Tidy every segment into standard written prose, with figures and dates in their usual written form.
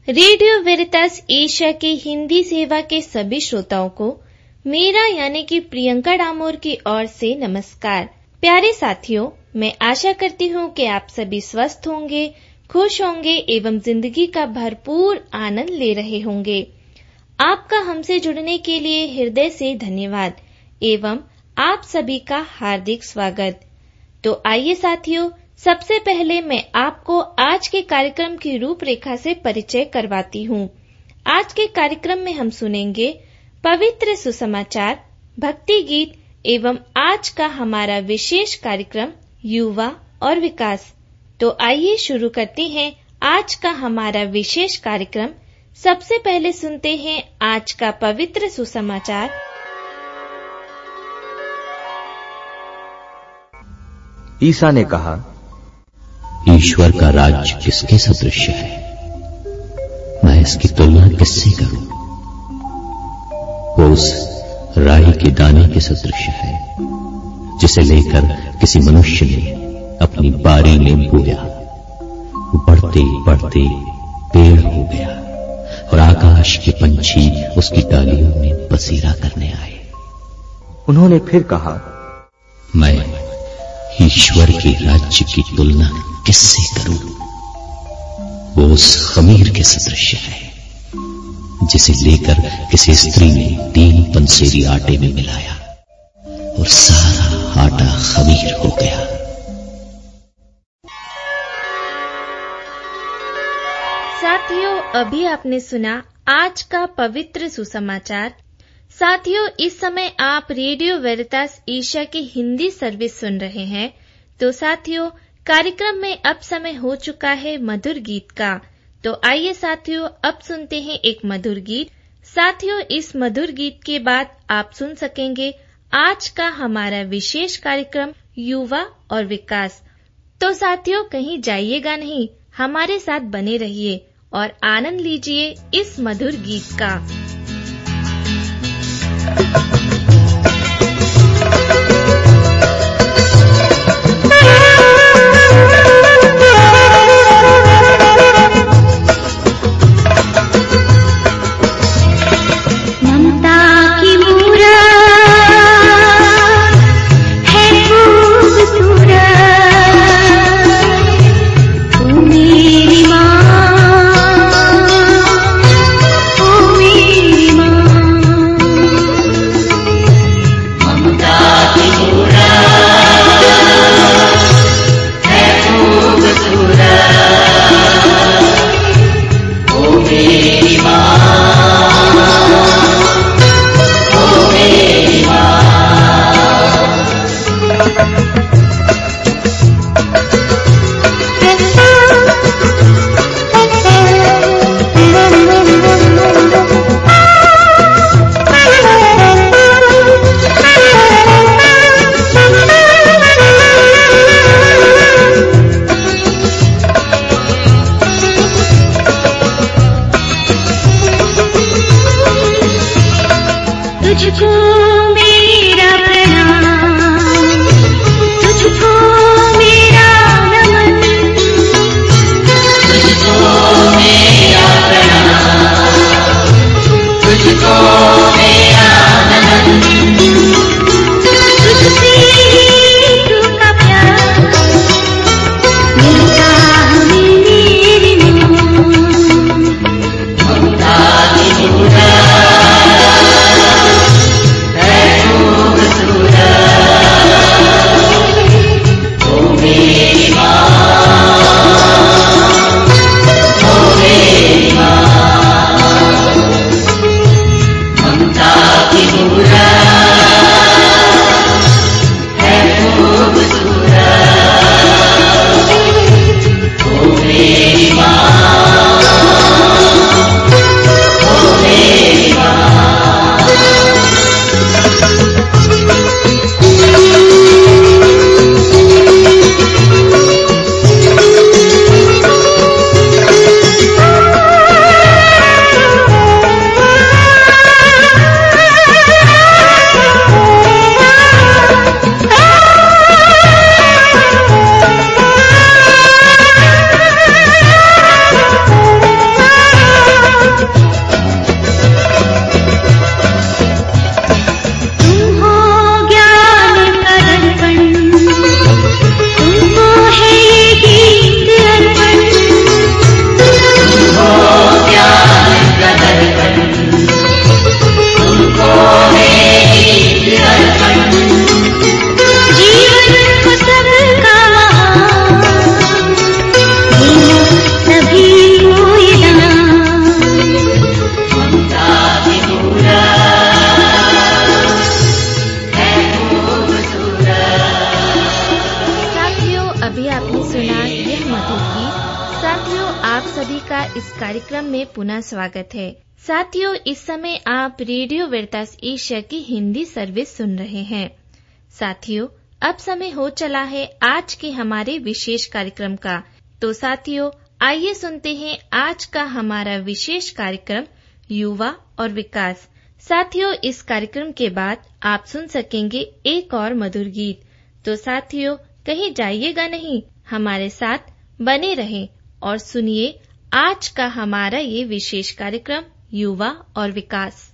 Radio वेरितास Asia के हिंदी सेवा के सभी श्रोताओं को मेरा यानी कि प्रियंका डामोर की ओर से नमस्कार। प्यारे साथियों, मैं आशा करती हूँ कि आप सभी स्वस्थ होंगे, खुश होंगे एवं जिंदगी का भरपूर आनंद ले रहे होंगे। आपका हमसे जुड़ने के लिए हृदय से धन्यवाद एवं आप सभी का हार्दिक स्वागत। तो आइए साथियों, सबसे पहले मैं आपको आज के कार्यक्रम की रूपरेखा से परिचय करवाती हूँ। आज के कार्यक्रम में हम सुनेंगे पवित्र सुसमाचार, भक्ति गीत एवं आज का हमारा विशेष कार्यक्रम युवा और विकास। तो आइए शुरू करते हैं आज का हमारा विशेष कार्यक्रम। सबसे पहले सुनते हैं आज का पवित्र सुसमाचार। ईसा ने कहा, ईश्वर का राज्य किसके सदृश है? मैं इसकी तुलना किससे करूं? वो उस राई के दाने के सदृश है जिसे लेकर किसी मनुष्य ने अपनी बारी में बोया। बढ़ते बढ़ते पेड़ हो गया और आकाश के पंछी उसकी डालियों में बसेरा करने आए। उन्होंने फिर कहा, मैं ईश्वर के राज्य की तुलना किससे करूं? वो उस खमीर के सदृश है जिसे लेकर किसी स्त्री ने 3 पंसेरी आटे में मिलाया और सारा आटा खमीर हो गया। साथियों, अभी आपने सुना आज का पवित्र सुसमाचार। साथियों, इस समय आप रेडियो वेरितास एशिया की हिंदी सर्विस सुन रहे हैं। तो साथियों, कार्यक्रम में अब समय हो चुका है मधुर गीत का। तो आइए साथियों, अब सुनते हैं एक मधुर गीत। साथियों, इस मधुर गीत के बाद आप सुन सकेंगे आज का हमारा विशेष कार्यक्रम युवा और विकास। तो साथियों, कहीं जाइएगा नहीं, हमारे साथ बने रहिए और आनंद लीजिए इस मधुर गीत का। मेरी माँ का इस कार्यक्रम में पुनः स्वागत है। साथियों, इस समय आप रेडियो वेरितास एशिया की हिंदी सर्विस सुन रहे हैं। साथियों, अब समय हो चला है आज के हमारे विशेष कार्यक्रम का। तो साथियों, आइए सुनते हैं आज का हमारा विशेष कार्यक्रम युवा और विकास। साथियों, इस कार्यक्रम के बाद आप सुन सकेंगे एक और मधुर गीत। तो साथियों, कहीं जाइएगा नहीं, हमारे साथ बने रहें और सुनिए आज का हमारा ये विशेष कार्यक्रम युवा और विकास।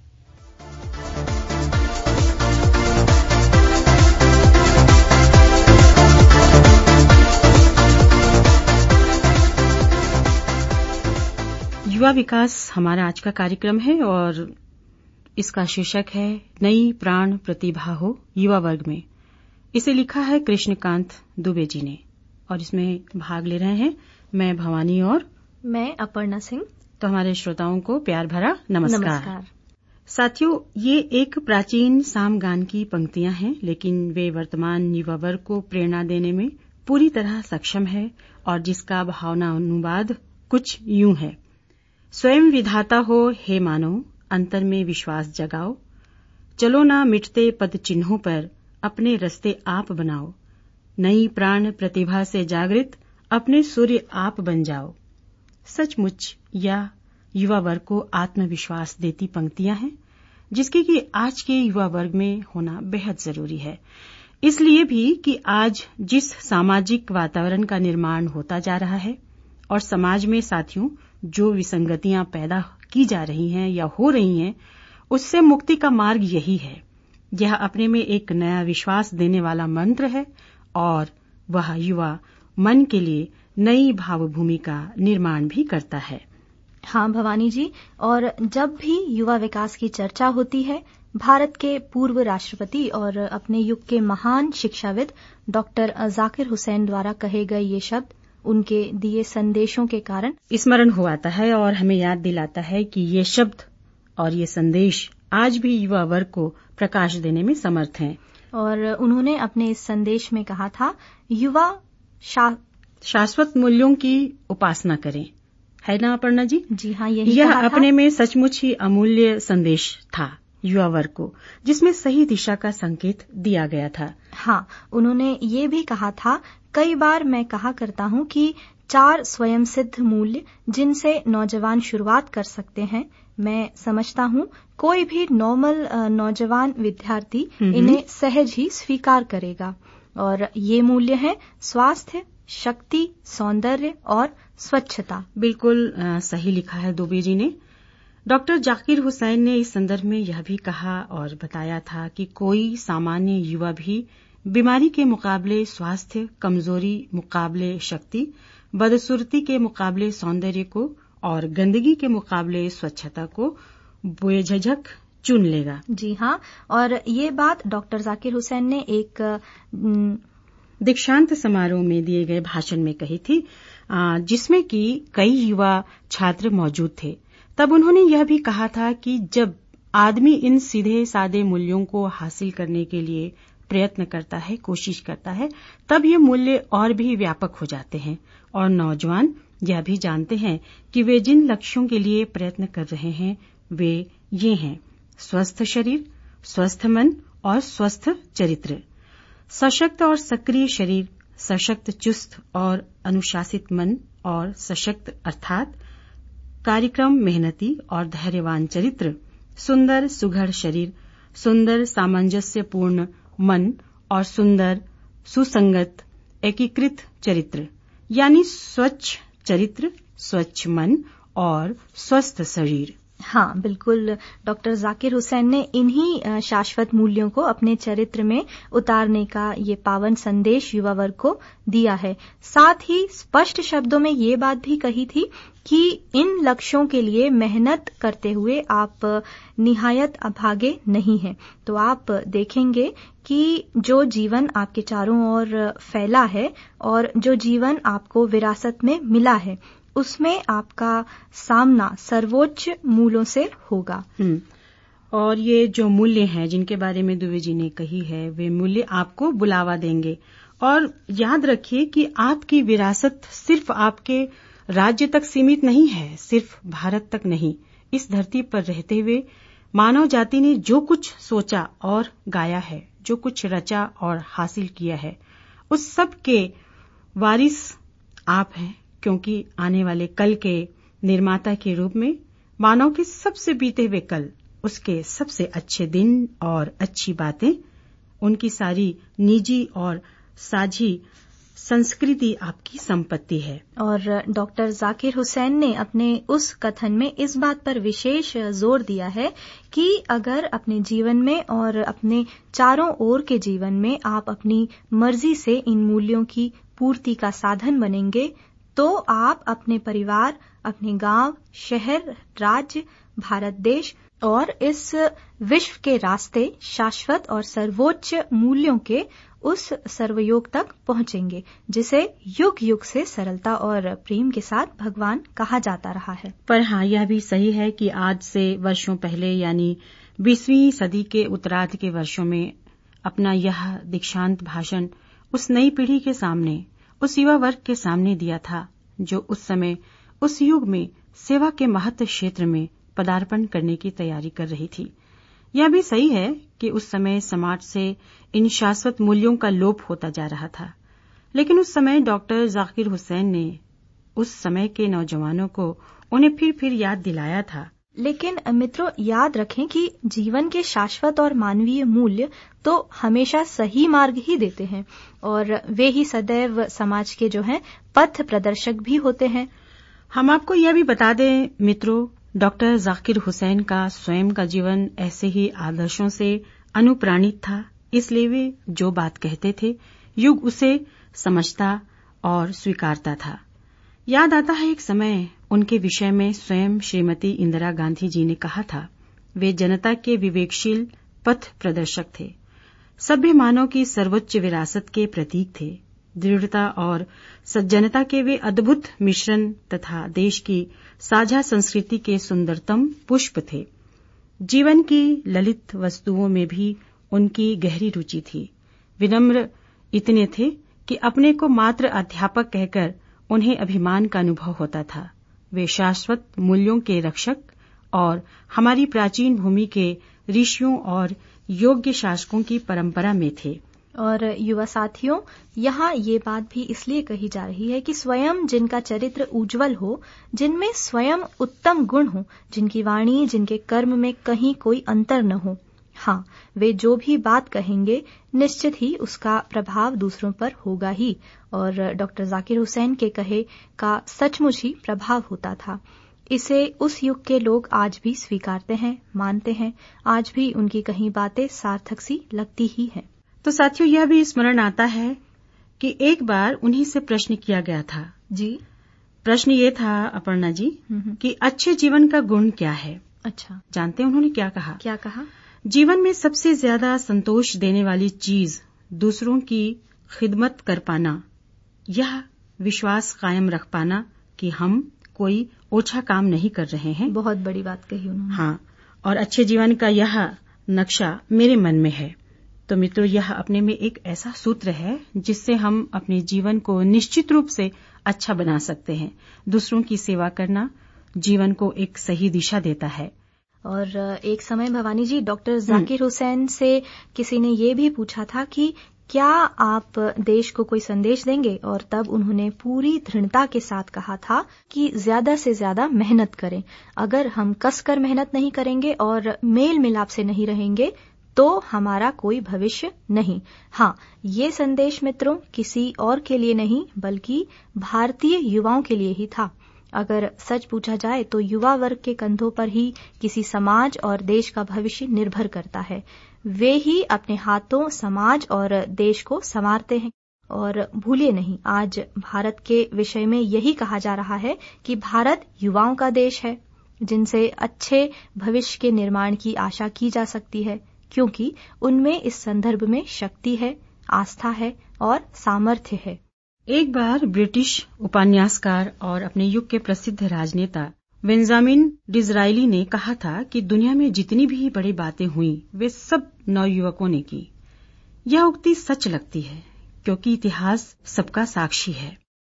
युवा विकास हमारा आज का कार्यक्रम है और इसका शीर्षक है नई प्राण प्रतिभा हो युवा वर्ग में। इसे लिखा है कृष्णकांत दुबे जी ने और इसमें भाग ले रहे हैं मैं भवानी और मैं अपर्णा सिंह। तो हमारे श्रोताओं को प्यार भरा नमस्कार। साथियों, ये एक प्राचीन सामगान की पंक्तियां हैं, लेकिन वे वर्तमान युवा वर्ग को प्रेरणा देने में पूरी तरह सक्षम है और जिसका भावना अनुवाद कुछ यूं है। स्वयं विधाता हो हे मानव, अंतर में विश्वास जगाओ, चलो ना मिटते पद चिन्हों पर, अपने रस्ते आप बनाओ, नई प्राण प्रतिभा से जागृत अपने सूर्य आप बन जाओ। सचमुच यह युवा वर्ग को आत्मविश्वास देती पंक्तियां हैं, जिसकी कि आज के युवा वर्ग में होना बेहद जरूरी है। इसलिए भी कि आज जिस सामाजिक वातावरण का निर्माण होता जा रहा है और समाज में साथियों जो विसंगतियां पैदा की जा रही हैं या हो रही हैं, उससे मुक्ति का मार्ग यही है। यह अपने में एक नया विश्वास देने वाला मंत्र है और वह युवा मन के लिए नई भावभूमि का निर्माण भी करता है। हाँ भवानी जी, और जब भी युवा विकास की चर्चा होती है, भारत के पूर्व राष्ट्रपति और अपने युग के महान शिक्षाविद डॉक्टर जाकिर हुसैन द्वारा कहे गए ये शब्द उनके दिए संदेशों के कारण स्मरण हो आता है और हमें याद दिलाता है कि ये शब्द और ये संदेश आज भी युवा वर्ग को प्रकाश देने में समर्थ हैं। और उन्होंने अपने इस संदेश में कहा था, युवा शाश्वत मूल्यों की उपासना करें। है ना अपर्णा जी? जी हाँ, यही यह कहा अपने था। में सचमुच ही अमूल्य संदेश था युवा वर्ग को, जिसमें सही दिशा का संकेत दिया गया था। हाँ, उन्होंने ये भी कहा था, कई बार मैं कहा करता हूँ कि 4 स्वयं सिद्ध मूल्य जिनसे नौजवान शुरुआत कर सकते हैं, मैं समझता हूँ कोई भी नॉर्मल नौजवान विद्यार्थी इन्हें सहज ही स्वीकार करेगा। और ये मूल्य हैं स्वास्थ्य, शक्ति, सौंदर्य और स्वच्छता। बिल्कुल सही लिखा है दुबे जी ने। डॉक्टर जाकिर हुसैन ने इस संदर्भ में यह भी कहा और बताया था कि कोई सामान्य युवा भी बीमारी के मुकाबले स्वास्थ्य, कमजोरी मुकाबले शक्ति, बदसूरती के मुकाबले सौंदर्य को और गंदगी के मुकाबले स्वच्छता को बेझिझक चुन लेगा। जी हाँ, और ये बात डॉक्टर जाकिर हुसैन ने एक दीक्षांत समारोह में दिए गए भाषण में कही थी, जिसमें कि कई युवा छात्र मौजूद थे। तब उन्होंने यह भी कहा था कि जब आदमी इन सीधे सादे मूल्यों को हासिल करने के लिए प्रयत्न करता है, कोशिश करता है, तब ये मूल्य और भी व्यापक हो जाते हैं और नौजवान यह भी जानते हैं कि वे जिन लक्ष्यों के लिए प्रयत्न कर रहे हैं वे ये हैं: स्वस्थ शरीर, स्वस्थ मन और स्वस्थ चरित्र, सशक्त और सक्रिय शरीर, सशक्त चुस्त और अनुशासित मन और सशक्त अर्थात कार्यक्रम मेहनती और धैर्यवान चरित्र, सुंदर सुघड़ शरीर, सुंदर सामंजस्यपूर्ण मन और सुंदर सुसंगत एकीकृत चरित्र, यानी स्वच्छ चरित्र, स्वच्छ मन और स्वस्थ शरीर। हाँ, बिल्कुल। डॉक्टर जाकिर हुसैन ने इन्हीं शाश्वत मूल्यों को अपने चरित्र में उतारने का ये पावन संदेश युवा वर्ग को दिया है। साथ ही स्पष्ट शब्दों में ये बात भी कही थी कि इन लक्ष्यों के लिए मेहनत करते हुए आप निहायत अभागे नहीं हैं। तो आप देखेंगे कि जो जीवन आपके चारों ओर फैला है और जो जीवन आपको विरासत में मिला है, उसमें आपका सामना सर्वोच्च मूल्यों से होगा। और ये जो मूल्य हैं जिनके बारे में दुबे जी ने कही है, वे मूल्य आपको बुलावा देंगे। और याद रखिए कि आपकी विरासत सिर्फ आपके राज्य तक सीमित नहीं है, सिर्फ भारत तक नहीं। इस धरती पर रहते हुए मानव जाति ने जो कुछ सोचा और गाया है, जो कुछ रचा और हासिल किया है, उस सब के वारिस आप हैं, क्योंकि आने वाले कल के निर्माता के रूप में मानव के सबसे बीते हुए कल, उसके सबसे अच्छे दिन और अच्छी बातें, उनकी सारी निजी और साझी संस्कृति आपकी संपत्ति है। और डॉक्टर जाकिर हुसैन ने अपने उस कथन में इस बात पर विशेष जोर दिया है कि अगर अपने जीवन में और अपने चारों ओर के जीवन में आप अपनी मर्जी से इन मूल्यों की पूर्ति का साधन बनेंगे, तो आप अपने परिवार, अपने गांव, शहर, राज्य, भारत देश और इस विश्व के रास्ते शाश्वत और सर्वोच्च मूल्यों के उस सर्वयोग तक पहुंचेंगे, जिसे युग युग से सरलता और प्रेम के साथ भगवान कहा जाता रहा है। पर हाँ, यह भी सही है कि आज से वर्षों पहले यानी 20वीं सदी के उत्तरार्ध के वर्षों में अपना यह दीक्षांत भाषण उस नई पीढ़ी के सामने, उस युवा वर्ग के सामने दिया था जो उस समय उस युग में सेवा के महत्व क्षेत्र में पदार्पण करने की तैयारी कर रही थी। यह भी सही है कि उस समय समाज से इन शाश्वत मूल्यों का लोप होता जा रहा था, लेकिन उस समय डॉक्टर जाकिर हुसैन ने उस समय के नौजवानों को उन्हें फिर याद दिलाया था। लेकिन मित्रों, याद रखें कि जीवन के शाश्वत और मानवीय मूल्य तो हमेशा सही मार्ग ही देते हैं और वे ही सदैव समाज के जो हैं पथ प्रदर्शक भी होते हैं। हम आपको यह भी बता दें मित्रों, डॉक्टर जाकिर हुसैन का स्वयं का जीवन ऐसे ही आदर्शों से अनुप्राणित था, इसलिए वे जो बात कहते थे युग उसे समझता और स्वीकारता था। याद आता है एक समय उनके विषय में स्वयं श्रीमती इंदिरा गांधी जी ने कहा था, वे जनता के विवेकशील पथ प्रदर्शक थे, सभ्य मानव की सर्वोच्च विरासत के प्रतीक थे, दृढ़ता और सज्जनता के वे अद्भुत मिश्रण तथा देश की साझा संस्कृति के सुंदरतम पुष्प थे। जीवन की ललित वस्तुओं में भी उनकी गहरी रुचि थी। विनम्र इतने थे कि अपने को मात्र अध्यापक कहकर उन्हें अभिमान का अनुभव होता था। वे शाश्वत मूल्यों के रक्षक और हमारी प्राचीन भूमि के ऋषियों और योग्य शासकों की परंपरा में थे। और युवा साथियों, यहाँ ये बात भी इसलिए कही जा रही है कि स्वयं जिनका चरित्र उज्जवल हो, जिनमें स्वयं उत्तम गुण हो, जिनकी वाणी, जिनके कर्म में कहीं कोई अंतर न हो, हाँ, वे जो भी बात कहेंगे निश्चित ही उसका प्रभाव दूसरों पर होगा ही। और डॉक्टर जाकिर हुसैन के कहे का सचमुच ही प्रभाव होता था। इसे उस युग के लोग आज भी स्वीकारते हैं, मानते हैं। आज भी उनकी कही बातें सार्थक सी लगती ही हैं। तो साथियों, यह भी स्मरण आता है कि एक बार उन्हीं से प्रश्न किया गया था। जी, प्रश्न ये था अपर्णा जी कि अच्छे जीवन का गुण क्या है। अच्छा, जानते हैं उन्होंने क्या कहा? क्या कहा? जीवन में सबसे ज्यादा संतोष देने वाली चीज दूसरों की खिदमत कर पाना, यह विश्वास कायम रख पाना कि हम कोई ओछा काम नहीं कर रहे हैं। बहुत बड़ी बात कही उन्होंने। हाँ, और अच्छे जीवन का यह नक्शा मेरे मन में है। तो मित्रों, यह अपने में एक ऐसा सूत्र है जिससे हम अपने जीवन को निश्चित रूप से अच्छा बना सकते हैं। दूसरों की सेवा करना जीवन को एक सही दिशा देता है। और एक समय भवानी जी, डॉक्टर जाकिर हुसैन से किसी ने ये भी पूछा था कि क्या आप देश को कोई संदेश देंगे, और तब उन्होंने पूरी दृढ़ता के साथ कहा था कि ज्यादा से ज्यादा मेहनत करें। अगर हम कसकर मेहनत नहीं करेंगे और मेल मिलाप से नहीं रहेंगे तो हमारा कोई भविष्य नहीं। हाँ, ये संदेश मित्रों किसी और के लिए नहीं बल्कि भारतीय युवाओं के लिए ही था। अगर सच पूछा जाए तो युवा वर्ग के कंधों पर ही किसी समाज और देश का भविष्य निर्भर करता है। वे ही अपने हाथों समाज और देश को संवारते हैं। और भूलिए नहीं, आज भारत के विषय में यही कहा जा रहा है कि भारत युवाओं का देश है, जिनसे अच्छे भविष्य के निर्माण की आशा की जा सकती है, क्योंकि उनमें इस संदर्भ में शक्ति है, आस्था है और सामर्थ्य है। एक बार ब्रिटिश उपन्यासकार और अपने युग के प्रसिद्ध राजनेता बेंजामिन डिज़रायली ने कहा था कि दुनिया में जितनी भी बड़ी बातें हुई वे सब नवयुवकों ने की। यह उक्ति सच लगती है क्योंकि इतिहास सबका साक्षी है।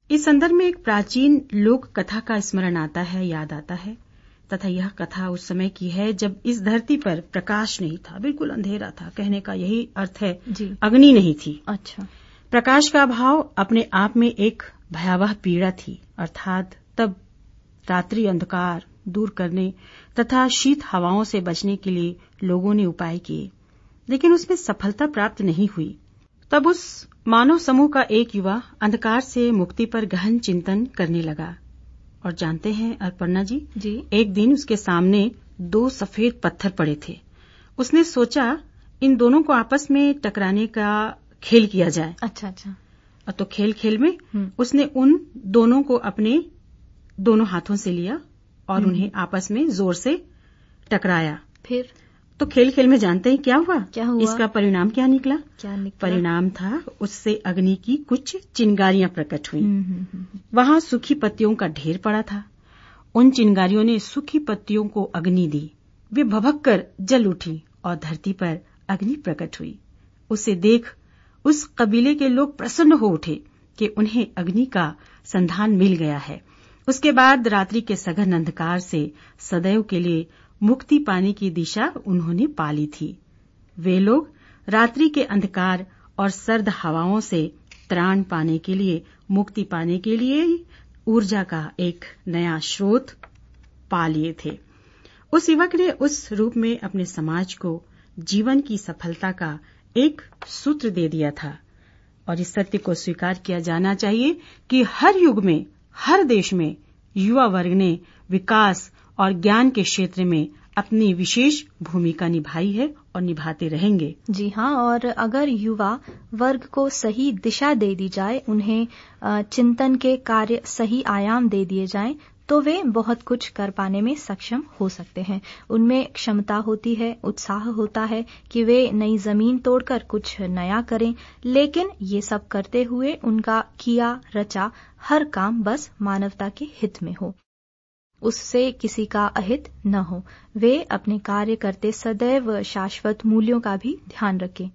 इस संदर्भ में एक प्राचीन लोक कथा का स्मरण आता है, याद आता है, तथा यह कथा उस समय की है जब इस धरती पर प्रकाश नहीं था, बिल्कुल अंधेरा था। कहने का यही अर्थ है जी। अग्नि नहीं थी। अच्छा। प्रकाश का अभाव अपने आप में एक भयावह पीड़ा थी, अर्थात तब रात्रि अंधकार दूर करने तथा शीत हवाओं से बचने के लिए लोगों ने उपाय किए, लेकिन उसमें सफलता प्राप्त नहीं हुई। तब उस मानव समूह का एक युवा अंधकार से मुक्ति पर गहन चिंतन करने लगा। और जानते हैं अर्पणा जी, एक दिन उसके सामने 2 सफेद पत्थर पड़े थे। उसने सोचा इन दोनों को आपस में टकराने का खेल किया जाए। अच्छा। तो खेल में उसने उन दोनों को अपने दोनों हाथों से लिया और उन्हें आपस में जोर से टकराया। फिर तो खेल में जानते हैं क्या हुआ? इसका परिणाम क्या निकला? परिणाम था उससे अग्नि की कुछ चिंगारियां प्रकट हुई। वहां सूखी पत्तियों का ढेर पड़ा था। उन चिंगारियों ने सूखी पत्तियों को अग्नि दी। वे भभककर जल उठी और धरती पर अग्नि प्रकट हुई। उसे देख उस कबीले के लोग प्रसन्न हो उठे कि उन्हें अग्नि का संधान मिल गया है। उसके बाद रात्रि के सघन अंधकार से सदैव के लिए मुक्ति पाने की दिशा उन्होंने पाली थी। वे लोग रात्रि के अंधकार और सर्द हवाओं से त्राण पाने के लिए, मुक्ति पाने के लिए ऊर्जा का एक नया स्रोत पा लिए थे। उस युवक ने उस रूप में अपने समाज को जीवन की सफलता का एक सूत्र दे दिया था। और इस सत्य को स्वीकार किया जाना चाहिए कि हर युग में, हर देश में युवा वर्ग ने विकास और ज्ञान के क्षेत्र में अपनी विशेष भूमिका निभाई है और निभाते रहेंगे। जी हाँ, और अगर युवा वर्ग को सही दिशा दे दी जाए, उन्हें चिंतन के कार्य सही आयाम दे दिए जाएं, तो वे बहुत कुछ कर पाने में सक्षम हो सकते हैं। उनमें क्षमता होती है, उत्साह होता है कि वे नई जमीन तोड़कर कुछ नया करें, लेकिन ये सब करते हुए उनका किया रचा हर काम बस मानवता के हित में हो, उससे किसी का अहित न हो। वे अपने कार्य करते सदैव शाश्वत मूल्यों का भी ध्यान रखें।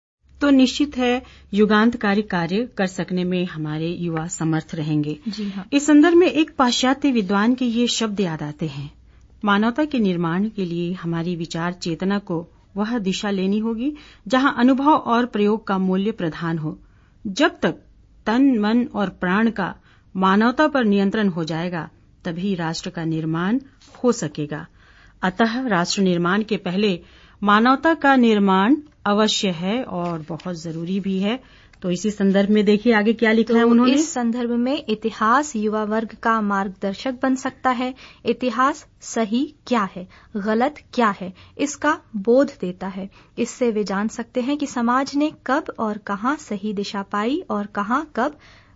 तो निश्चित है युगांतकारी कार्य कर सकने में हमारे युवा समर्थ रहेंगे। जी हाँ। इस संदर्भ में एक पाश्चात्य विद्वान के ये शब्द याद आते हैं, मानवता के निर्माण के लिए हमारी विचार चेतना को वह दिशा लेनी होगी जहां अनुभव और प्रयोग का मूल्य प्रधान हो। जब तक तन, मन और प्राण का मानवता पर नियंत्रण हो जाएगा, तभी राष्ट्र का निर्माण हो सकेगा। अतः राष्ट्र निर्माण के पहले मानवता का निर्माण अवश्य है और बहुत जरूरी भी है। तो इसी संदर्भ में देखिए आगे क्या लिखा है उन्होंने। इस संदर्भ में इतिहास युवा वर्ग का मार्गदर्शक बन सकता है। इतिहास सही क्या है, गलत क्या है, इसका बोध देता है। इससे वे जान सकते हैं कि समाज ने कब और कहाँ सही दिशा पाई और कहाँ कब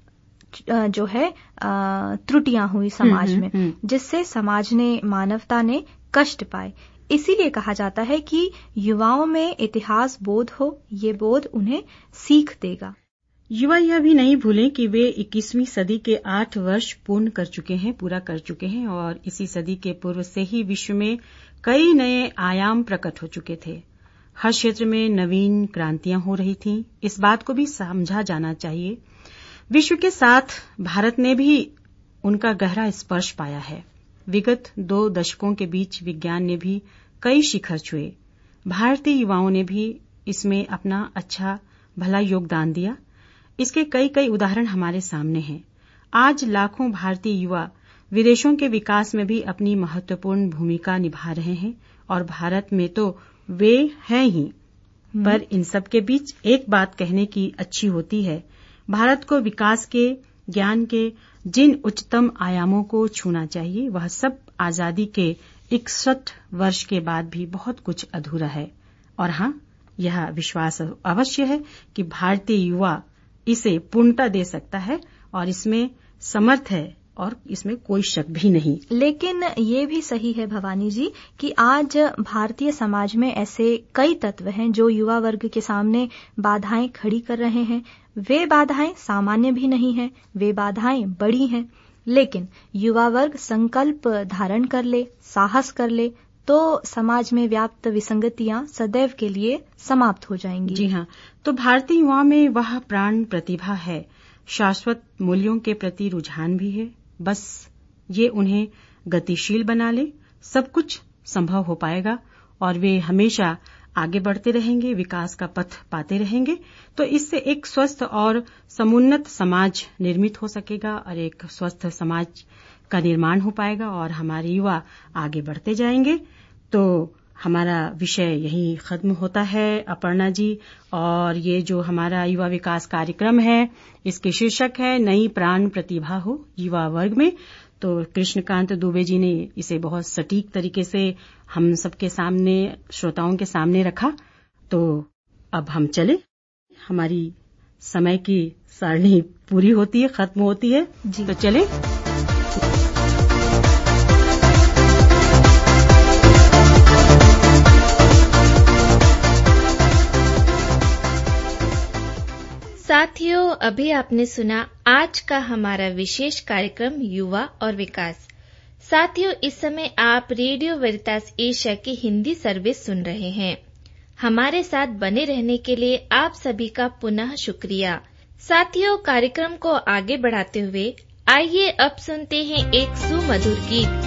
जो है त्रुटियां हुई समाज में, जिससे समाज ने, मानवता ने कष्ट पाए। इसीलिए कहा जाता है कि युवाओं में इतिहास बोध हो, ये बोध उन्हें सीख देगा। युवा यह भी नहीं भूलें कि वे 21वीं सदी के 8 वर्ष पूरा कर चुके हैं और इसी सदी के पूर्व से ही विश्व में कई नए आयाम प्रकट हो चुके थे। हर क्षेत्र में नवीन क्रांतियां हो रही थीं। इस बात को भी समझा जाना चाहिए। विश्व के साथ भारत ने भी उनका गहरा स्पर्श पाया है। विगत 2 दशकों के बीच विज्ञान ने भी कई शिखर छुए। भारतीय युवाओं ने भी इसमें अपना अच्छा भला योगदान दिया। इसके कई उदाहरण हमारे सामने हैं। आज लाखों भारतीय युवा विदेशों के विकास में भी अपनी महत्वपूर्ण भूमिका निभा रहे हैं और भारत में तो वे हैं ही। पर इन सब के बीच एक बात कहने की अच्छी होती है, भारत को विकास के, ज्ञान के जिन उच्चतम आयामों को छूना चाहिए, वह सब आजादी के 61 वर्ष के बाद भी बहुत कुछ अधूरा है। और हाँ, यह विश्वास अवश्य है कि भारतीय युवा इसे पूर्णता दे सकता है और इसमें समर्थ है और इसमें कोई शक भी नहीं। लेकिन ये भी सही है भवानी जी कि आज भारतीय समाज में ऐसे कई तत्व हैं जो युवा वर्ग के सामने बाधाएं खड़ी कर रहे हैं। वे बाधाएं सामान्य भी नहीं हैं, वे बाधाएं बड़ी हैं। लेकिन युवा वर्ग संकल्प धारण कर ले, साहस कर ले, तो समाज में व्याप्त विसंगतियां सदैव के लिए समाप्त हो जाएंगी। जी हाँ, तो भारतीय युवा में वह प्राण प्रतिभा है शाश्वत मूल्यों के प्रति रुझान भी है। बस ये उन्हें गतिशील बना ले, सब कुछ संभव हो पाएगा और वे हमेशा आगे बढ़ते रहेंगे, विकास का पथ पाते रहेंगे। तो इससे एक स्वस्थ और समुन्नत समाज निर्मित हो सकेगा और एक स्वस्थ समाज का निर्माण हो पाएगा और हमारे युवा आगे बढ़ते जाएंगे। तो हमारा विषय यही खत्म होता है अपर्णा जी। और ये जो हमारा युवा विकास कार्यक्रम है, इसके शीर्षक है नई प्राण प्रतिभा हो युवा वर्ग में। तो कृष्णकांत दुबे जी ने इसे बहुत सटीक तरीके से हम सबके सामने, श्रोताओं के सामने रखा। तो अब हम चले, हमारी समय की सारणी पूरी होती है, खत्म होती है जी। तो चले। साथियों, अभी आपने सुना आज का हमारा विशेष कार्यक्रम युवा और विकास। साथियों, इस समय आप रेडियो वेरितास एशिया की हिंदी सर्विस सुन रहे हैं। हमारे साथ बने रहने के लिए आप सभी का पुनः शुक्रिया। साथियों, कार्यक्रम को आगे बढ़ाते हुए आइए अब सुनते हैं एक सुमधुर गीत।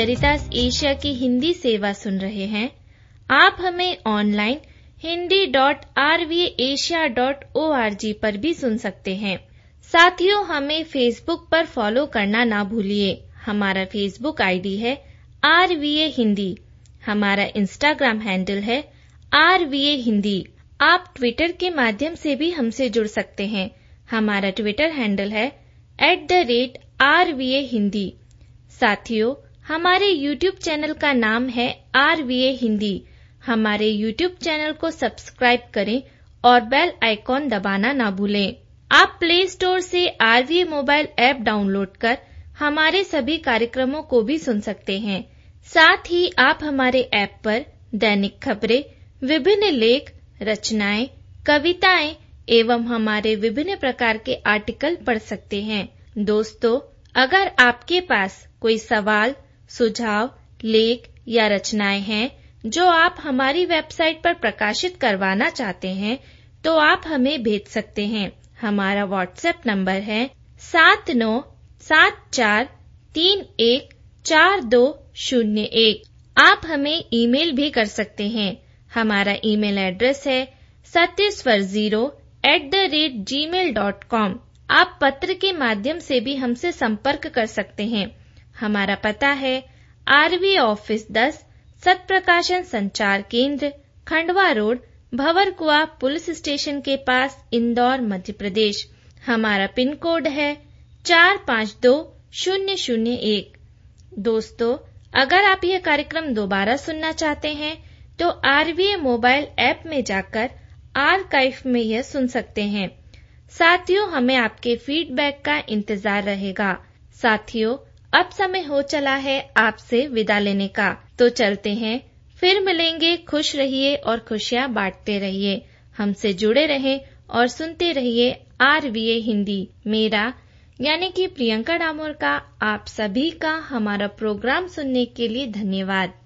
वेरितास एशिया की हिंदी सेवा सुन रहे हैं। आप हमें ऑनलाइन hindi.rvasia.org पर भी सुन सकते हैं। साथियों, हमें फेसबुक पर फॉलो करना ना भूलिए। हमारा फेसबुक आईडी है RVA हिंदी। हमारा इंस्टाग्राम हैंडल है RVA हिंदी। आप ट्विटर के माध्यम से भी हमसे जुड़ सकते हैं। हमारा ट्विटर हैंडल है @RVA हिंदी। साथियों, हमारे YouTube चैनल का नाम है RVA हिंदी। हमारे YouTube चैनल को सब्सक्राइब करें और बेल आइकॉन दबाना ना भूलें। आप प्ले स्टोर से RVA मोबाइल ऐप डाउनलोड कर हमारे सभी कार्यक्रमों को भी सुन सकते हैं। साथ ही आप हमारे ऐप पर दैनिक खबरें, विभिन्न लेख, रचनाएं, कविताएं एवं हमारे विभिन्न प्रकार के आर्टिकल पढ़ सकते हैं। दोस्तों, अगर आपके पास कोई सवाल, सुझाव, लेख या रचनाएं हैं जो आप हमारी वेबसाइट पर प्रकाशित करवाना चाहते हैं, तो आप हमें भेज सकते हैं। हमारा व्हाट्सएप नंबर है 7974314201। आप हमें ईमेल भी कर सकते हैं। हमारा ईमेल एड्रेस है satyaswar0@gmail.com। आप पत्र के माध्यम से भी हमसे संपर्क कर सकते हैं। हमारा पता है RVA office 10, Satprakashan Sanchar Kendra, Khandwa road, Bhanwarkuan police station के पास, इंदौर, मध्य प्रदेश। हमारा पिन कोड है 452001। दोस्तों, अगर आप यह कार्यक्रम दोबारा सुनना चाहते हैं तो RVA मोबाइल ऐप में जाकर आर्काइव में यह सुन सकते हैं। साथियों, हमें आपके फीडबैक का इंतजार रहेगा। साथियों, अब समय हो चला है आपसे विदा लेने का, तो चलते हैं। फिर मिलेंगे। खुश रहिए और खुशियाँ बांटते रहिए। हमसे जुड़े रहें और सुनते रहिए RVA हिंदी। मेरा यानी कि प्रियंका डामोर का आप सभी का हमारा प्रोग्राम सुनने के लिए धन्यवाद।